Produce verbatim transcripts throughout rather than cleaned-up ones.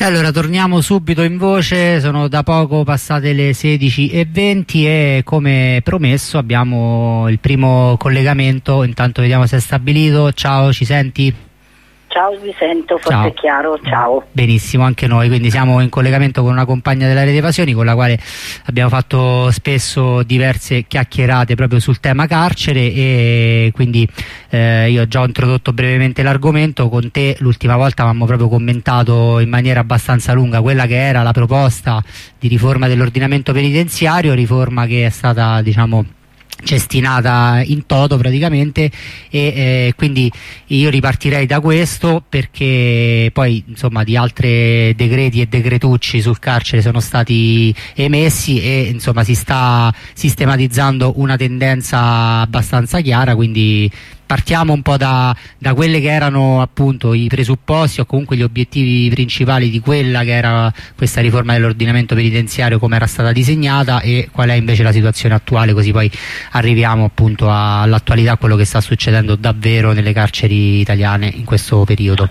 E allora torniamo subito in voce, sono da poco passate le sedici e venti e come promesso abbiamo il primo collegamento, intanto vediamo se è stabilito. Ciao, ci senti? Ciao, vi sento, forse ciao. È chiaro, ciao. Benissimo, anche noi, quindi siamo in collegamento con una compagna della Rete Evasioni con la quale abbiamo fatto spesso diverse chiacchierate proprio sul tema carcere e quindi eh, io ho già introdotto brevemente l'argomento. Con te l'ultima volta avevamo proprio commentato in maniera abbastanza lunga quella che era la proposta di riforma dell'ordinamento penitenziario, riforma che è stata, diciamo, cestinata in toto praticamente, e eh, quindi io ripartirei da questo, perché poi insomma di altri decreti e decretucci sul carcere sono stati emessi e insomma si sta sistematizzando una tendenza abbastanza chiara, quindi partiamo un po' da, da quelle che erano appunto i presupposti o comunque gli obiettivi principali di quella che era questa riforma dell'ordinamento penitenziario, come era stata disegnata, e qual è invece la situazione attuale, così poi arriviamo appunto all'attualità, a quello che sta succedendo davvero nelle carceri italiane in questo periodo.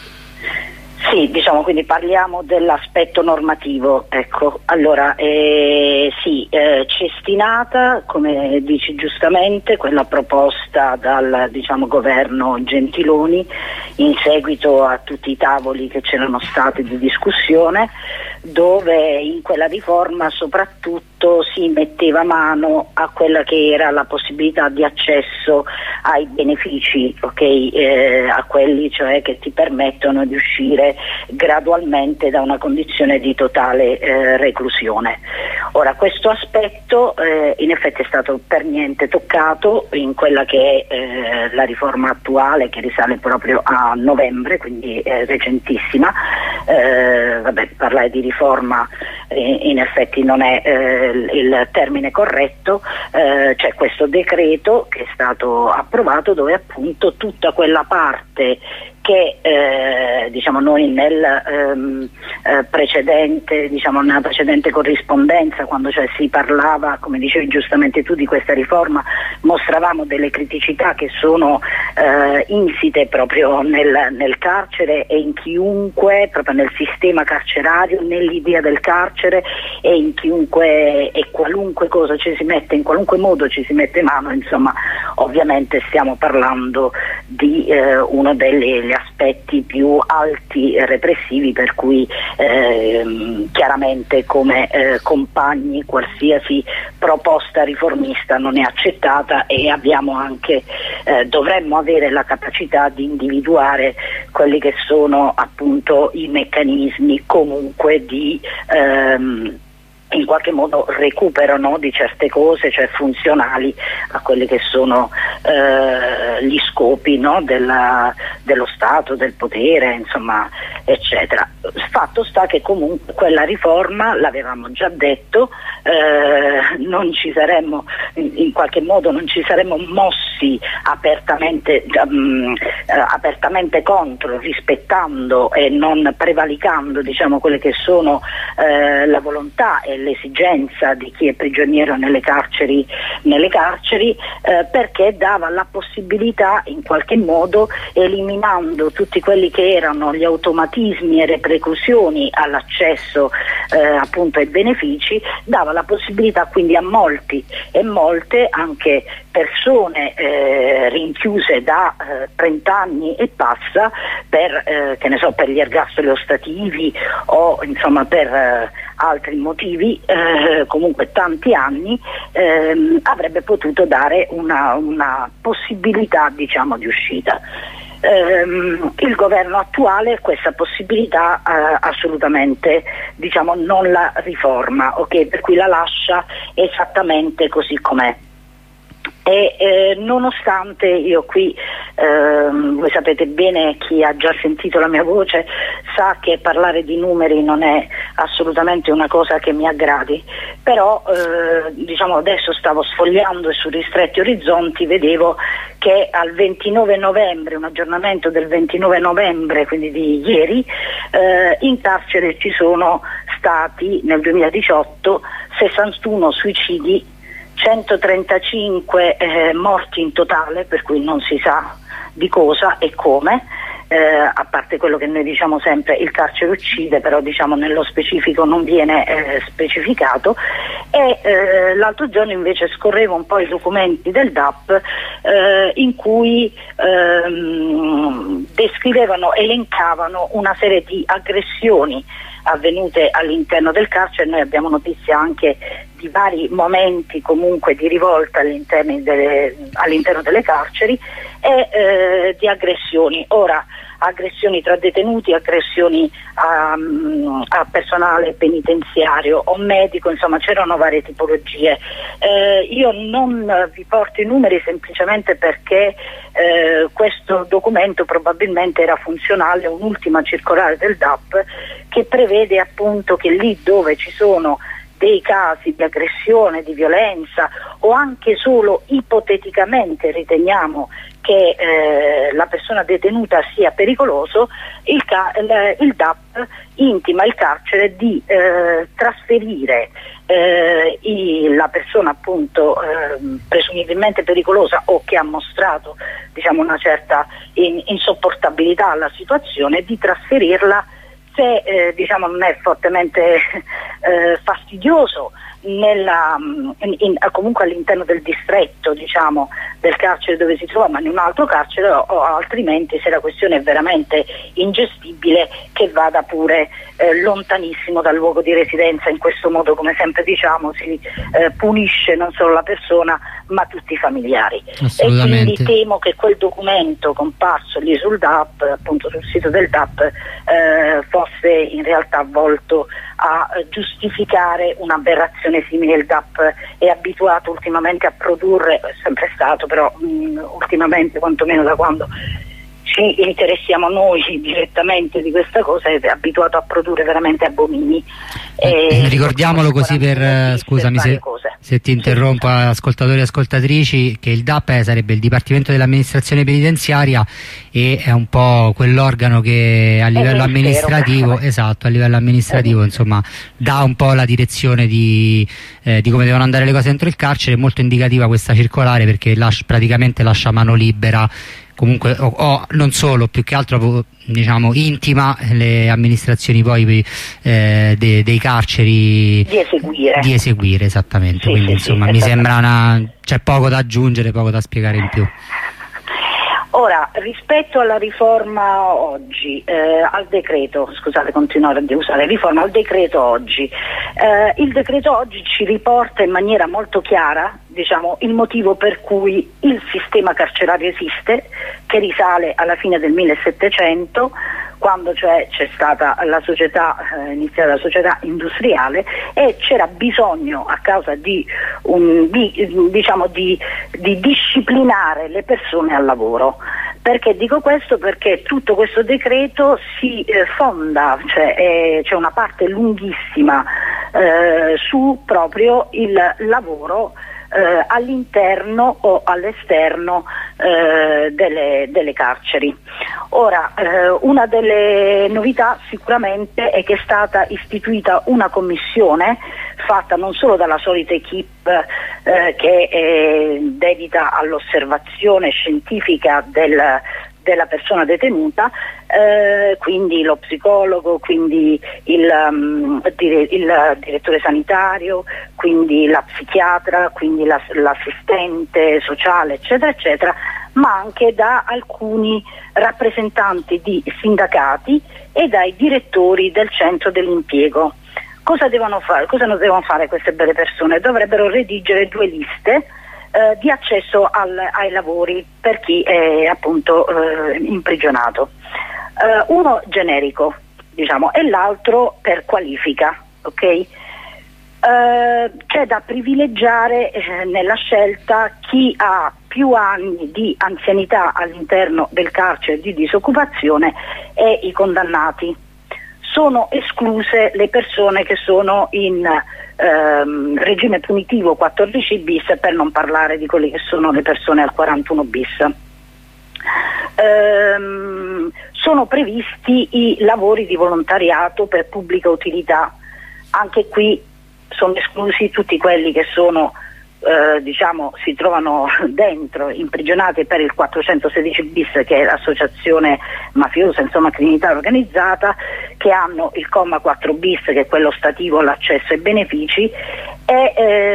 Sì, diciamo, quindi parliamo dell'aspetto normativo, ecco. Allora, eh, sì, eh, cestinata, come dici giustamente, quella proposta dal, diciamo, governo Gentiloni in seguito a tutti i tavoli che c'erano stati di discussione, dove in quella riforma soprattutto si metteva mano a quella che era la possibilità di accesso ai benefici, ok, eh, a quelli cioè che ti permettono di uscire gradualmente da una condizione di totale eh, reclusione. Ora, questo aspetto eh, in effetti è stato per niente toccato in quella che è eh, la riforma attuale, che risale proprio a novembre, quindi è recentissima. Eh, vabbè, parlare di riforma eh, in effetti non è eh, il termine corretto. Eh, c'è questo decreto che è stato approvato, dove appunto tutta quella parte che eh, diciamo noi nel ehm, eh, precedente, diciamo nella precedente corrispondenza, quando cioè si parlava, come dicevi giustamente tu, di questa riforma, mostravamo delle criticità che sono eh, insite proprio nel, nel carcere e in chiunque, proprio nel sistema carcerario, nell'idea del carcere e in chiunque e qualunque cosa ci si mette, in qualunque modo ci si mette mano. Insomma, ovviamente stiamo parlando di eh, uno degli aspetti più alti e repressivi, per cui eh, chiaramente come eh, compagni qualsiasi proposta riformista non è accettata, e abbiamo anche eh, dovremmo avere la capacità di individuare quelli che sono appunto i meccanismi comunque di ehm, in qualche modo recupero, no, di certe cose, cioè funzionali a quelli che sono eh, gli scopi, no, della, dello Stato, del potere, insomma, eccetera. Fatto sta che comunque quella riforma, l'avevamo già detto, eh, non ci saremmo, in, in qualche modo non ci saremmo mossi apertamente, um, eh, apertamente contro, rispettando e non prevalicando, diciamo, quelle che sono eh, la volontà e l'esigenza di chi è prigioniero nelle carceri, nelle carceri eh, perché dava la possibilità, in qualche modo, eliminando tutti quelli che erano gli automatismi e le preclusioni all'accesso eh, appunto ai benefici, dava la possibilità quindi a molti e molte, anche persone eh, rinchiuse da eh, trenta anni e passa, per eh, che ne so, per gli ergastoli ostativi o insomma per eh, altri motivi, eh, comunque tanti anni, ehm, avrebbe potuto dare una, una possibilità, diciamo, di uscita. Ehm, il governo attuale questa possibilità eh, assolutamente, diciamo, non la riforma, ok? Per cui la lascia esattamente così com'è. E eh, nonostante io qui, ehm, voi sapete bene, chi ha già sentito la mia voce sa che parlare di numeri non è assolutamente una cosa che mi aggradi, però eh, diciamo adesso stavo sfogliando e su ristretti orizzonti vedevo che al ventinove novembre, un aggiornamento del ventinove novembre, quindi di ieri, eh, in carcere ci sono stati nel duemiladiciotto sessantuno suicidi, centotrentacinque eh, morti in totale, per cui non si sa di cosa e come, eh, a parte quello che noi diciamo sempre, il carcere uccide, però diciamo nello specifico non viene eh, specificato. E eh, l'altro giorno invece scorrevo un po' i documenti del D A P eh, in cui ehm, descrivevano, elencavano una serie di aggressioni avvenute all'interno del carcere. Noi abbiamo notizia anche di vari momenti comunque di rivolta all'interno delle, all'interno delle carceri e eh, di aggressioni. Ora, aggressioni tra detenuti, aggressioni a, a personale penitenziario o medico, insomma c'erano varie tipologie. Eh, io non vi porto i numeri semplicemente perché eh, questo documento probabilmente era funzionale a un'ultima circolare del D A P che prevede appunto che lì dove ci sono dei casi di aggressione, di violenza o anche solo ipoteticamente riteniamo che eh, la persona detenuta sia pericoloso, il, il, il D A P intima il carcere di eh, trasferire eh, i, la persona appunto eh, presumibilmente pericolosa o che ha mostrato diciamo una certa in, insopportabilità alla situazione, di trasferirla se eh, diciamo non è fortemente eh, fastidioso nella, in, in, comunque all'interno del distretto diciamo del carcere dove si trova, ma in un altro carcere, o, o altrimenti se la questione è veramente ingestibile che vada pure eh, lontanissimo dal luogo di residenza. In questo modo, come sempre diciamo, si eh, punisce non solo la persona ma tutti i familiari. E quindi temo che quel documento comparso lì sul D A P, appunto sul sito del D A P, eh, fosse in realtà volto a giustificare un'aberrazione simile. Il D A P è abituato ultimamente a produrre, è sempre stato però mh, ultimamente, quantomeno da quando ci interessiamo noi direttamente di questa cosa, è abituato a produrre veramente abomini. Eh, ricordiamolo così per, scusami se, se ti interrompo, ascoltatori e ascoltatrici, che il D A P sarebbe il Dipartimento dell'Amministrazione Penitenziaria e è un po' quell'organo che a livello amministrativo, esatto, a livello amministrativo insomma dà un po' la direzione di, eh, di come devono andare le cose dentro il carcere. È molto indicativa questa circolare perché lascia, praticamente lascia mano libera comunque, o, o non solo, più che altro diciamo intima le amministrazioni poi eh, de, dei carceri di eseguire, di eseguire esattamente, sì, quindi sì, insomma sì, mi sembra una, c'è poco da aggiungere, poco da spiegare in più. Ora, rispetto alla riforma oggi, eh, al decreto, scusate, continuare a usare riforma, al decreto oggi, eh, il decreto oggi ci riporta in maniera molto chiara, diciamo, il motivo per cui il sistema carcerario esiste, che risale alla fine del millesettecento, quando cioè c'è stata la società, eh, iniziata la società industriale, e c'era bisogno, a causa di, un, di, diciamo, di, di disciplinare le persone al lavoro. Perché dico questo? Perché tutto questo decreto si eh, fonda, cioè eh, c'è una parte lunghissima eh, su proprio il lavoro eh, all'interno o all'esterno eh, delle, delle carceri. Ora, eh, una delle novità sicuramente è che è stata istituita una commissione fatta non solo dalla solita equipe eh, che è dedita all'osservazione scientifica del, della persona detenuta, eh, quindi lo psicologo, quindi il, um, dire, il direttore sanitario, quindi la psichiatra, quindi la, l'assistente sociale, eccetera, eccetera, ma anche da alcuni rappresentanti di sindacati e dai direttori del centro dell'impiego. Cosa devono fare? Cosa non devono fare queste belle persone? Dovrebbero redigere due liste eh, di accesso al, ai lavori per chi è appunto eh, imprigionato. Eh, uno generico, diciamo, e l'altro per qualifica, ok? Eh, c'è da privilegiare eh, nella scelta chi ha più anni di anzianità all'interno del carcere di disoccupazione e i condannati. Sono escluse le persone che sono in ehm, regime punitivo quattordici bis, per non parlare di quelle che sono le persone al quarantuno bis. Ehm, sono previsti i lavori di volontariato per pubblica utilità. Anche qui sono esclusi tutti quelli che sono eh, diciamo si trovano dentro, imprigionati per il quattrocentosedici bis, che è l'associazione mafiosa, insomma criminalità organizzata, che hanno il comma quattro bis, che è quello stativo, l'accesso ai benefici, e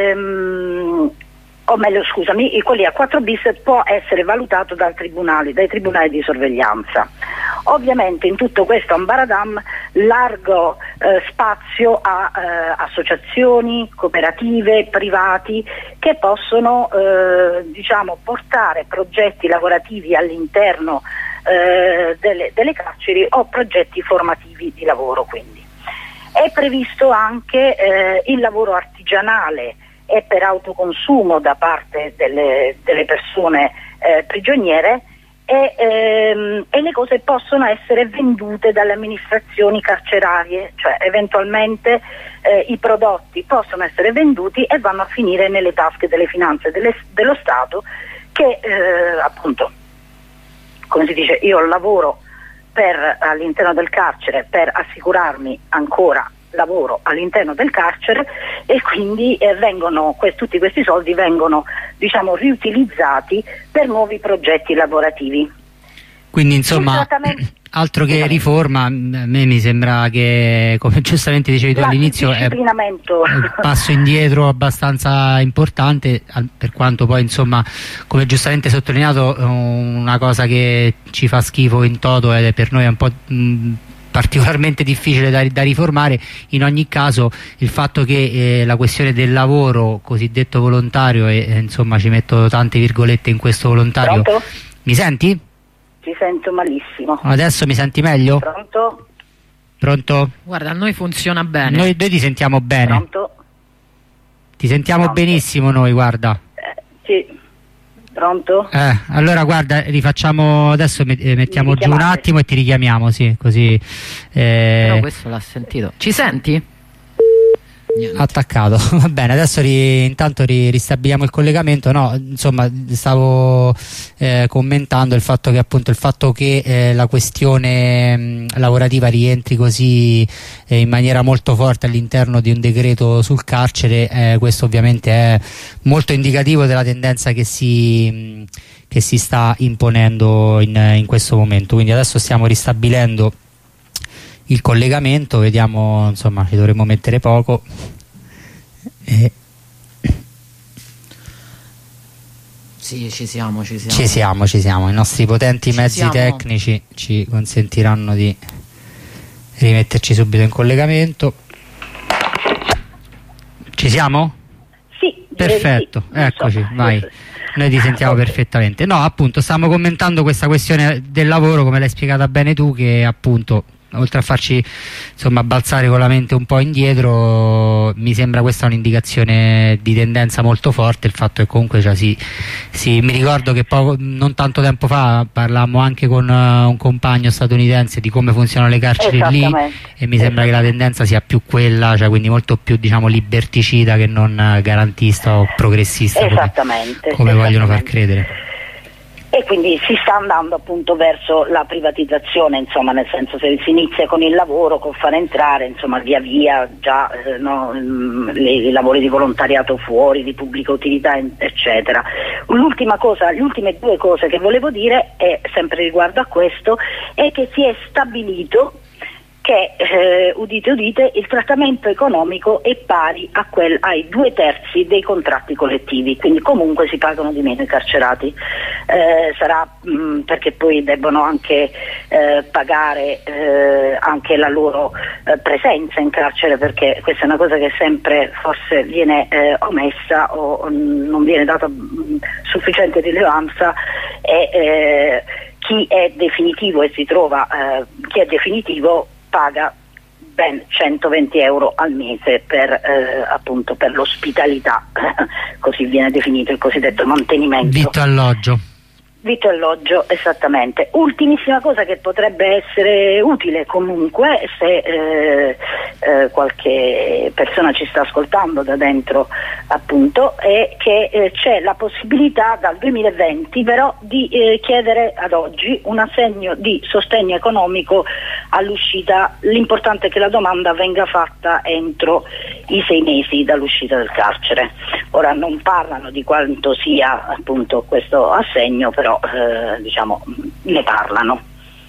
ehm, o meglio scusami, quelli a quattro bis può essere valutato dal tribunale, dai tribunali di sorveglianza. Ovviamente in tutto questo ambaradam largo eh, spazio a eh, associazioni, cooperative, privati che possono eh, diciamo portare progetti lavorativi all'interno eh, delle, delle carceri o progetti formativi di lavoro. Quindi è previsto anche eh, il lavoro artigianale e per autoconsumo da parte delle, delle persone eh, prigioniere, e, ehm, e le cose possono essere vendute dalle amministrazioni carcerarie, cioè eventualmente eh, i prodotti possono essere venduti e vanno a finire nelle tasche delle finanze delle, dello Stato, che eh, appunto, come si dice, io lavoro per, all'interno del carcere per assicurarmi ancora lavoro all'interno del carcere, e quindi eh, vengono que- tutti questi soldi vengono diciamo riutilizzati per nuovi progetti lavorativi. Quindi insomma altro che riforma, a me mi sembra che, come giustamente dicevi tu all'inizio, è un passo indietro abbastanza importante, per quanto poi insomma, come giustamente sottolineato, una cosa che ci fa schifo in toto e per noi è un po' mh, particolarmente difficile da, da riformare. In ogni caso il fatto che eh, la questione del lavoro cosiddetto volontario, e eh, insomma ci metto tante virgolette in questo volontario. Pronto? Mi senti? Ti sento malissimo. Adesso mi senti meglio? Pronto? Pronto? Guarda, a noi funziona bene. Noi, noi ti sentiamo bene. Pronto? Ti sentiamo Pronto. benissimo noi, guarda. Eh, sì. Pronto? Eh, allora guarda, rifacciamo adesso, mettiamo giù un attimo e ti richiamiamo, sì, così. Eh... Però questo l'ha sentito. Ci senti? Niente. Attaccato. Va bene, adesso ri, intanto ri, ristabiliamo il collegamento. No, insomma, stavo eh, commentando il fatto che appunto il fatto che eh, la questione mh, lavorativa rientri così eh, in maniera molto forte all'interno di un decreto sul carcere, eh, questo ovviamente è molto indicativo della tendenza che si mh, che si sta imponendo in, in questo momento. Quindi adesso stiamo ristabilendo il collegamento, vediamo, insomma ci dovremmo mettere poco e... sì, ci siamo, ci siamo ci siamo, ci siamo i nostri potenti ci mezzi siamo. tecnici ci consentiranno di rimetterci subito in collegamento. Ci siamo? Sì, perfetto, sì, eccoci, so. vai. Noi ti sentiamo okay. perfettamente. No, appunto, stiamo commentando questa questione del lavoro, come l'hai spiegata bene tu, che appunto oltre a farci insomma balzare con la mente un po' indietro, mi sembra questa un'indicazione di tendenza molto forte, il fatto che comunque cioè, si, si, mi ricordo che poco, non tanto tempo fa parlammo anche con uh, un compagno statunitense di come funzionano le carceri lì, e mi sembra che la tendenza sia più quella, cioè quindi molto più diciamo liberticida che non uh, garantista o progressista come, come esattamente. vogliono far credere. E quindi si sta andando appunto verso la privatizzazione, insomma, nel senso se si inizia con il lavoro, con far entrare insomma via via già eh, no, le, i lavori di volontariato fuori, di pubblica utilità eccetera. L'ultima cosa, le ultime due cose che volevo dire, è sempre riguardo a questo, è che si è stabilito che, eh, udite udite, il trattamento economico è pari a quel, ai due terzi dei contratti collettivi, quindi comunque si pagano di meno i carcerati, eh, sarà mh, perché poi debbono anche eh, pagare eh, anche la loro eh, presenza in carcere, perché questa è una cosa che sempre forse viene eh, omessa o, o non viene data mh, sufficiente rilevanza, e eh, chi è definitivo e si trova, eh, chi è definitivo paga ben centoventi euro al mese per eh, appunto per l'ospitalità, così viene definito il cosiddetto mantenimento. Vitto alloggio. Vitto e alloggio, esattamente. Ultimissima cosa che potrebbe essere utile comunque, se eh, eh, qualche persona ci sta ascoltando da dentro appunto, è che eh, c'è la possibilità dal duemilaventi però di eh, chiedere ad oggi un assegno di sostegno economico all'uscita. L'importante è che la domanda venga fatta entro i sei mesi dall'uscita del carcere. Ora non parlano di quanto sia appunto questo assegno, però eh, diciamo ne parlano.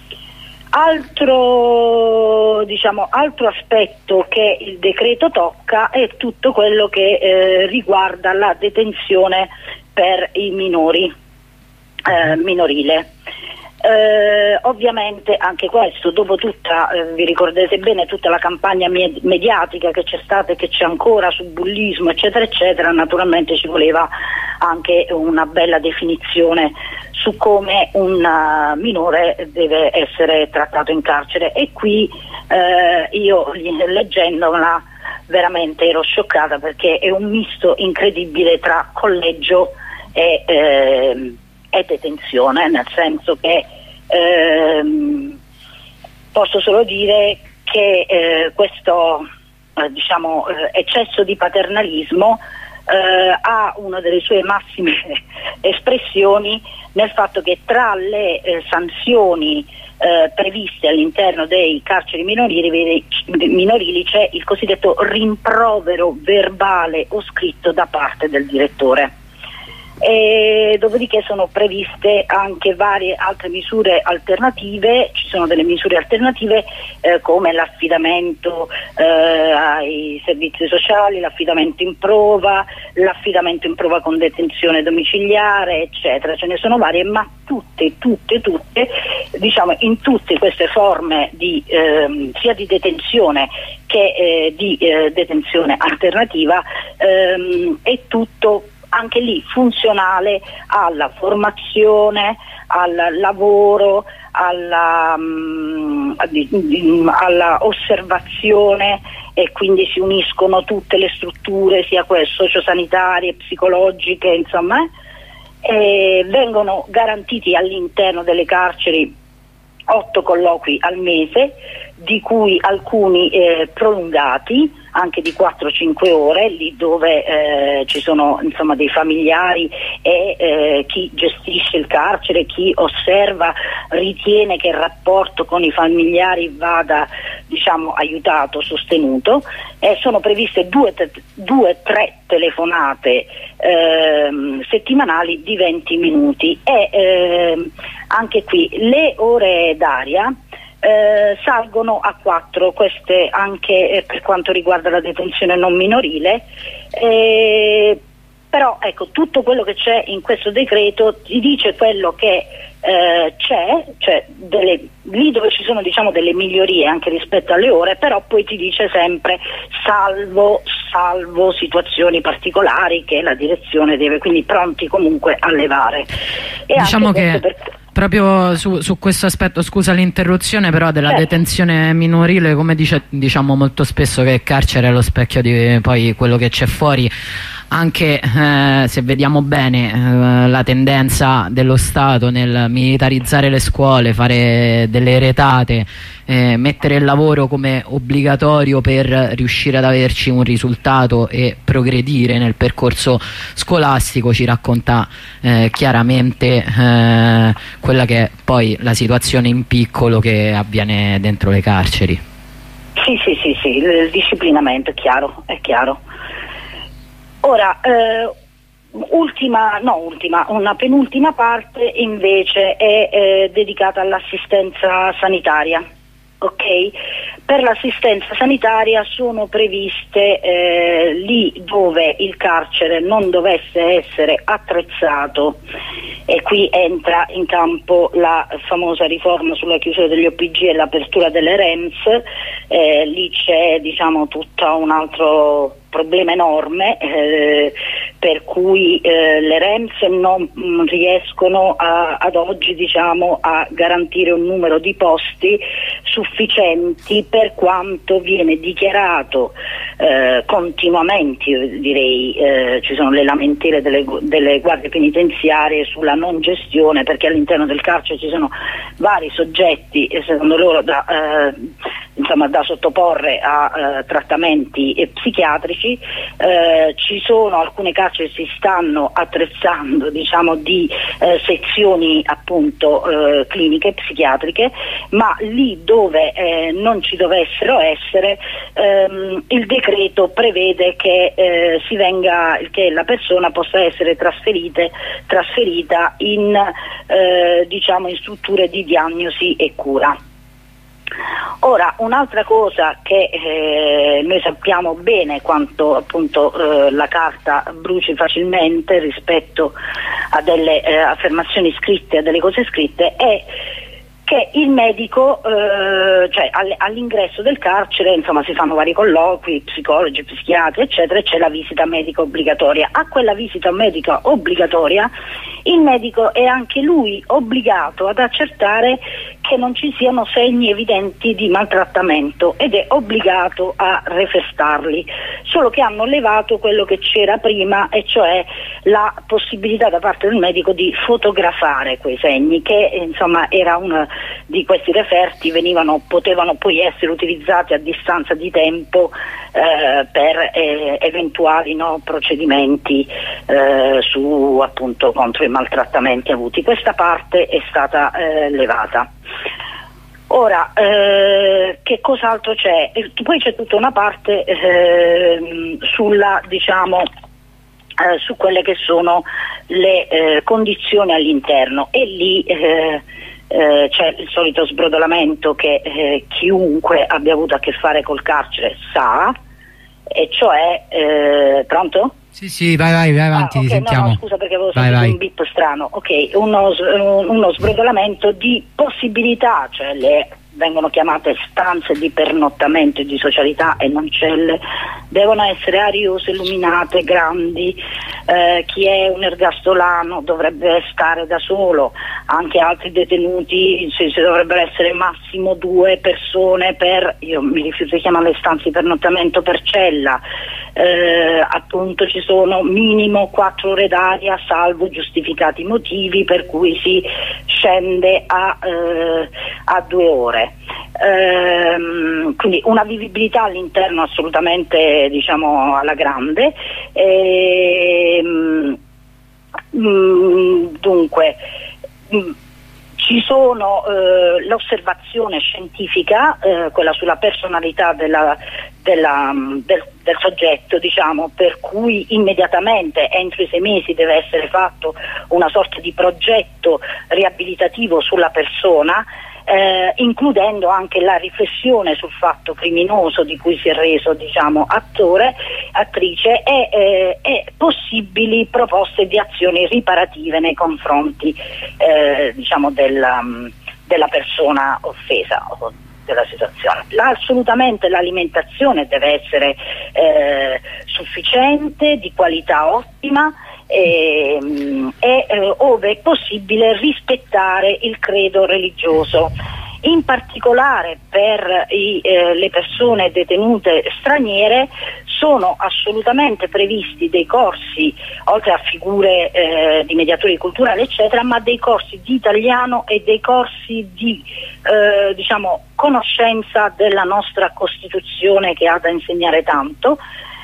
Altro, diciamo, altro aspetto che il decreto tocca è tutto quello che eh, riguarda la detenzione per i minori, eh, minorile. Eh, ovviamente anche questo, dopo tutta, eh, vi ricordate bene, tutta la campagna me- mediatica che c'è stata e che c'è ancora su bullismo eccetera eccetera, naturalmente ci voleva anche una bella definizione su come un uh, minore deve essere trattato in carcere, e qui eh, io leggendola veramente ero scioccata, perché è un misto incredibile tra collegio e, eh, e detenzione, nel senso che ehm, posso solo dire che eh, questo eh, diciamo, eh, eccesso di paternalismo eh, ha una delle sue massime espressioni nel fatto che tra le eh, sanzioni eh, previste all'interno dei carceri minorili, minorili c'è il cosiddetto rimprovero verbale o scritto da parte del direttore. E dopodiché sono previste anche varie altre misure alternative. Ci sono delle misure alternative eh, come l'affidamento eh, ai servizi sociali, l'affidamento in prova, l'affidamento in prova con detenzione domiciliare, eccetera. Ce ne sono varie, ma tutte, tutte, tutte, diciamo, in tutte queste forme di ehm, sia di detenzione che eh, di eh, detenzione alternativa ehm, è tutto anche lì funzionale alla formazione, al lavoro, alla, um, alla osservazione, e quindi si uniscono tutte le strutture, sia quelle sociosanitarie, psicologiche, insomma, e vengono garantiti all'interno delle carceri otto colloqui al mese, di cui alcuni eh, prolungati, anche di quattro cinque ore, lì dove eh, ci sono insomma dei familiari e eh, chi gestisce il carcere, chi osserva, ritiene che il rapporto con i familiari vada, diciamo, aiutato, sostenuto. E sono previste due, due tre telefonate ehm, settimanali di venti minuti, e ehm, anche qui le ore d'aria Eh, salgono a quattro, queste anche eh, per quanto riguarda la detenzione non minorile, eh, però ecco, tutto quello che c'è in questo decreto ti dice quello che eh, c'è, cioè delle, lì dove ci sono, diciamo, delle migliorie anche rispetto alle ore, però poi ti dice sempre salvo, salvo situazioni particolari che la direzione deve, quindi pronti comunque a levare. E diciamo che per... proprio su, su questo aspetto, scusa l'interruzione, però della certo. detenzione minorile, come dice, diciamo molto spesso che il carcere è lo specchio di poi quello che c'è fuori, anche eh, se vediamo bene eh, la tendenza dello Stato nel militarizzare le scuole, fare delle retate, eh, mettere il lavoro come obbligatorio per riuscire ad averci un risultato e progredire nel percorso scolastico, ci racconta eh, chiaramente eh, quella che è poi la situazione in piccolo che avviene dentro le carceri. Sì, sì, sì, sì, il disciplinamento è chiaro, è chiaro. Ora, eh, ultima, no ultima, una penultima parte invece è eh, dedicata all'assistenza sanitaria. Ok? Per l'assistenza sanitaria sono previste eh, lì dove il carcere non dovesse essere attrezzato, e qui entra in campo la famosa riforma sulla chiusura degli O P G e l'apertura delle R E M S. Eh, lì c'è, diciamo, tutto un altro problema enorme, eh, per cui eh, le R E M S non mh, riescono a, ad oggi, diciamo, a garantire un numero di posti sufficienti per quanto viene dichiarato eh, continuamente, io direi, eh, ci sono le lamentele delle, delle guardie penitenziarie sulla non gestione, perché all'interno del carcere ci sono vari soggetti e secondo loro da, eh, insomma, da sottoporre a eh, trattamenti eh, psichiatrici. Eh, ci sono alcune carceri che si stanno attrezzando, diciamo, di eh, sezioni appunto eh, cliniche psichiatriche, ma lì dove eh, non ci dovessero essere, ehm, il decreto prevede che eh, si venga, che la persona possa essere trasferite, trasferita in eh, diciamo in strutture di diagnosi e cura. Ora, un'altra cosa che eh, noi sappiamo bene quanto appunto eh, la carta bruci facilmente rispetto a delle eh, affermazioni scritte, a delle cose scritte, è che il medico, eh, cioè all'ingresso del carcere, insomma, si fanno vari colloqui, psicologi, psichiatri, eccetera, e c'è la visita medica obbligatoria. A quella visita medica obbligatoria il medico è anche lui obbligato ad accertare che non ci siano segni evidenti di maltrattamento ed è obbligato a refestarli, solo che hanno levato quello che c'era prima, e cioè la possibilità da parte del medico di fotografare quei segni, che insomma era uno di questi referti, venivano, potevano poi essere utilizzati a distanza di tempo eh, per eh, eventuali no, procedimenti eh, su appunto contro i maltrattamenti avuti. Questa parte è stata eh, levata. Ora, eh, che cos'altro c'è? E poi c'è tutta una parte eh, sulla, diciamo, eh, su quelle che sono le eh, condizioni all'interno, e lì eh, eh, c'è il solito sbrodolamento che eh, chiunque abbia avuto a che fare col carcere sa, e cioè, eh, pronto? Sì, sì, vai, vai, vai avanti, ah, okay, ti sentiamo. No, no, scusa perché avevo vai, sentito vai. un bip strano. Ok, uno, uno sbrodolamento di possibilità, cioè le vengono chiamate stanze di pernottamento e di socialità e non celle, devono essere ariose, illuminate, grandi, eh, chi è un ergastolano dovrebbe stare da solo, anche altri detenuti, se, se dovrebbero essere massimo due persone per, io mi rifiuto di chiamare le stanze di pernottamento, per cella, eh, appunto ci sono minimo quattro ore d'aria salvo giustificati motivi per cui si scende a, eh, a due ore. Ehm, quindi una vivibilità all'interno assolutamente, diciamo, alla grande. Ehm, mh, dunque mh, ci sono eh, l'osservazione scientifica, eh, quella sulla personalità della, della, del, del soggetto, diciamo, per cui immediatamente entro i sei mesi deve essere fatto una sorta di progetto riabilitativo sulla persona, Eh, includendo anche la riflessione sul fatto criminoso di cui si è reso, diciamo, attore, attrice, e, eh, e possibili proposte di azioni riparative nei confronti eh, diciamo della, della persona offesa o della situazione. La, assolutamente l'alimentazione deve essere eh, sufficiente, di qualità ottima, e, e eh, ove è possibile rispettare il credo religioso. In particolare per i, eh, le persone detenute straniere sono assolutamente previsti dei corsi, oltre a figure eh, di mediatori culturali eccetera, ma dei corsi di italiano e dei corsi di eh, diciamo conoscenza della nostra Costituzione, che ha da insegnare tanto.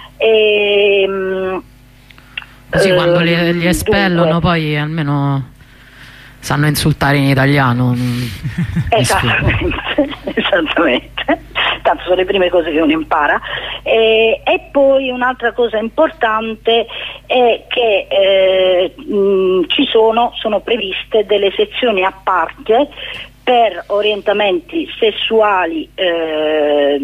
E, mh, Così quando li, li Dunque, espellono poi almeno sanno insultare in italiano. Esattamente, esattamente. Tanto sono le prime cose che uno impara. E, e poi un'altra cosa importante è che eh, mh, ci sono, sono previste delle sezioni a parte per orientamenti sessuali eh,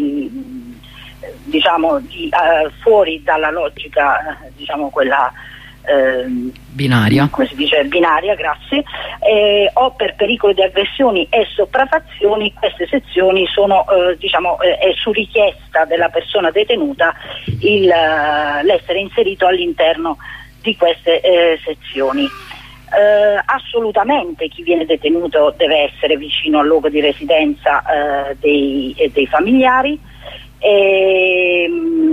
diciamo di, uh, fuori dalla logica, diciamo quella eh, binaria, come si dice, binaria, grazie, eh, o per pericolo di aggressioni e sopraffazioni. Queste sezioni sono, eh, diciamo, eh, è su richiesta della persona detenuta il, uh, l'essere inserito all'interno di queste eh, sezioni. eh, assolutamente chi viene detenuto deve essere vicino al luogo di residenza eh, dei, dei familiari. E,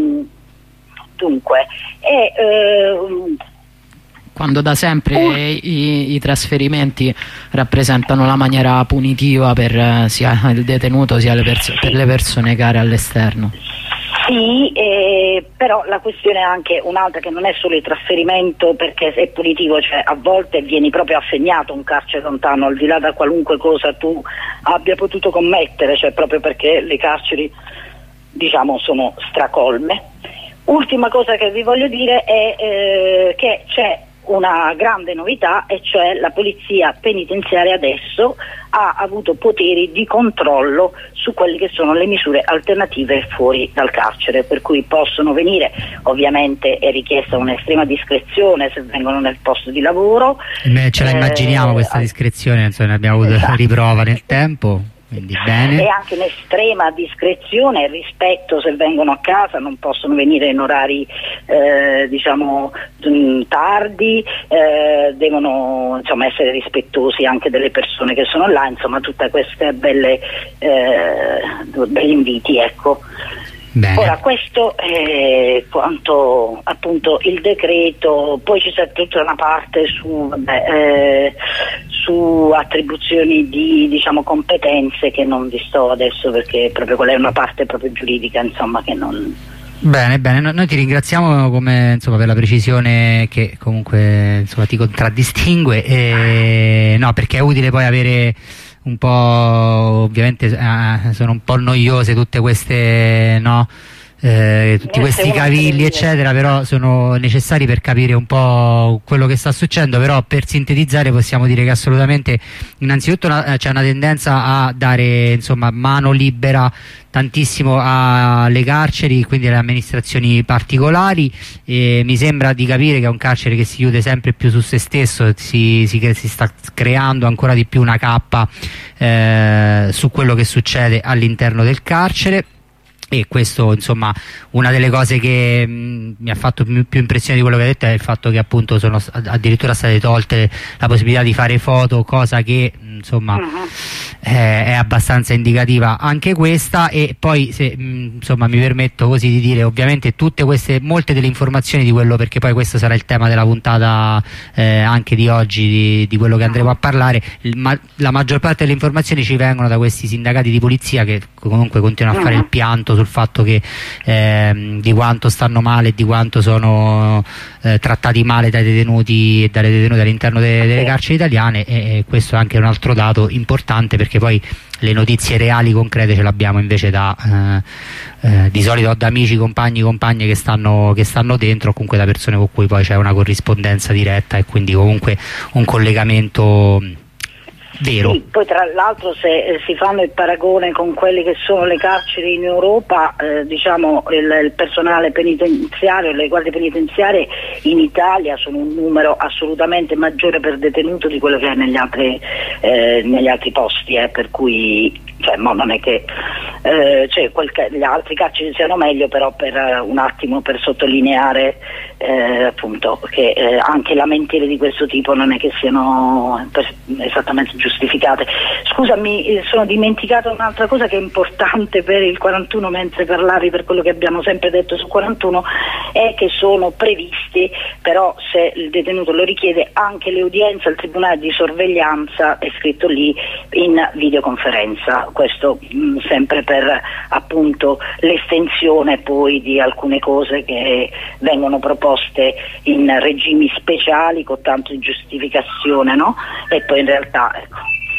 dunque, e, eh, quando da sempre uh, i, i trasferimenti rappresentano la maniera punitiva per uh, sia il detenuto sia le perso- per le persone care all'esterno. Sì, eh, però la questione è anche un'altra, che non è solo il trasferimento perché è punitivo, cioè a volte vieni proprio assegnato a un carcere lontano, al di là da qualunque cosa tu abbia potuto commettere, cioè proprio perché le carceri, diciamo, sono stracolme. Ultima cosa che vi voglio dire è eh, che c'è una grande novità, e cioè la polizia penitenziaria adesso ha avuto poteri di controllo su quelle che sono le misure alternative fuori dal carcere, per cui possono venire, ovviamente è richiesta un'estrema discrezione se vengono nel posto di lavoro. Beh, ce la immaginiamo eh, questa discrezione, insomma, ne abbiamo avuto esatto. riprova nel tempo. Quindi bene. E anche in estrema discrezione e rispetto, se vengono a casa non possono venire in orari eh, diciamo mh, tardi, eh, devono insomma essere rispettosi anche delle persone che sono là, insomma tutte queste belle eh, belli inviti, ecco. Bene. Ora questo è quanto appunto il decreto, poi ci sarà tutta una parte su, vabbè, eh, su attribuzioni di diciamo competenze che non vi sto adesso, perché proprio quella è una parte proprio giuridica, insomma, che non... Bene, bene, noi ti ringraziamo come, insomma, per la precisione che comunque insomma, ti contraddistingue, e, no, perché è utile poi avere un po', ovviamente eh, sono un po' noiose tutte queste, no? Eh, tutti questi cavilli eccetera, però sono necessari per capire un po' quello che sta succedendo. Però per sintetizzare possiamo dire che assolutamente innanzitutto c'è una tendenza a dare insomma mano libera tantissimo alle carceri, quindi alle amministrazioni particolari, e mi sembra di capire che è un carcere che si chiude sempre più su se stesso, si, si, si sta creando ancora di più una cappa eh, su quello che succede all'interno del carcere. E questo, insomma, una delle cose che mh, mi ha fatto più, più impressione di quello che hai detto è il fatto che appunto sono addirittura state tolte la possibilità di fare foto, cosa che insomma uh-huh. eh, è abbastanza indicativa anche questa. E poi se mh, insomma mi permetto così di dire, ovviamente tutte queste, molte delle informazioni di quello, perché poi questo sarà il tema della puntata eh, anche di oggi, di, di quello che andremo a parlare, il, ma, la maggior parte delle informazioni ci vengono da questi sindacati di polizia che comunque continuano a fare il pianto sul fatto che eh, di quanto stanno male, di quanto sono eh, trattati male dai detenuti e dalle detenute all'interno de delle carceri italiane, e, e questo è anche un altro dato importante, perché poi le notizie reali concrete ce l'abbiamo invece da eh, eh, di solito da amici, compagni, compagne che stanno, che stanno dentro, o comunque da persone con cui poi c'è una corrispondenza diretta e quindi comunque un collegamento vero. Sì, poi tra l'altro se eh, si fanno il paragone con quelle che sono le carceri in Europa, eh, diciamo il, il personale penitenziario, le guardie penitenziarie in Italia sono un numero assolutamente maggiore per detenuto di quello che è negli altri, eh, negli altri posti, eh, per cui cioè, no, non è che eh, cioè, quel, gli altri carceri siano meglio, però per uh, un attimo per sottolineare eh, appunto che eh, anche lamentele di questo tipo non è che siano esattamente giustificate. Scusami, sono dimenticata un'altra cosa che è importante per il quarantuno, mentre parlavi, per quello che abbiamo sempre detto su quarantuno, è che sono previsti, però se il detenuto lo richiede, anche le udienze al tribunale di sorveglianza, è scritto lì, in videoconferenza. Questo mh, sempre per appunto l'estensione poi di alcune cose che vengono proposte in regimi speciali con tanto di giustificazione, no? E poi in realtà ecco.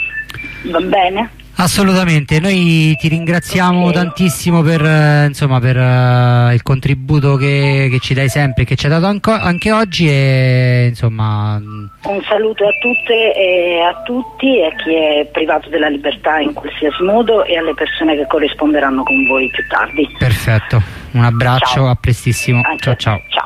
Va bene? Assolutamente, noi ti ringraziamo okay. tantissimo per, eh, insomma, per uh, il contributo che, che ci dai sempre, che ci hai dato anche oggi, e insomma un saluto a tutte e a tutti, e a chi è privato della libertà in qualsiasi modo, e alle persone che corrisponderanno con voi più tardi. Perfetto, un abbraccio, ciao. A prestissimo. Anche. Ciao ciao. Ciao.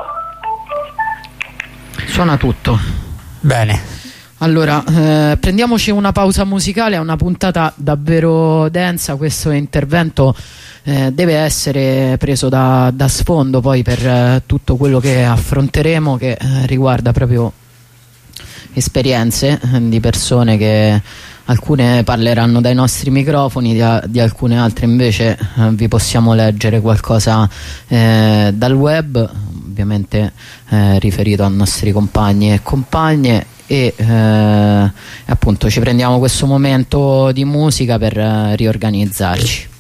Suona tutto. Bene. Allora, eh, prendiamoci una pausa musicale, è una puntata davvero densa, questo intervento eh, deve essere preso da, da sfondo poi per eh, tutto quello che affronteremo, che eh, riguarda proprio esperienze di persone che alcune parleranno dai nostri microfoni, di, di alcune altre invece eh, vi possiamo leggere qualcosa eh, dal web, ovviamente eh, riferito ai nostri compagni e compagne, e eh, appunto ci prendiamo questo momento di musica per eh, riorganizzarci.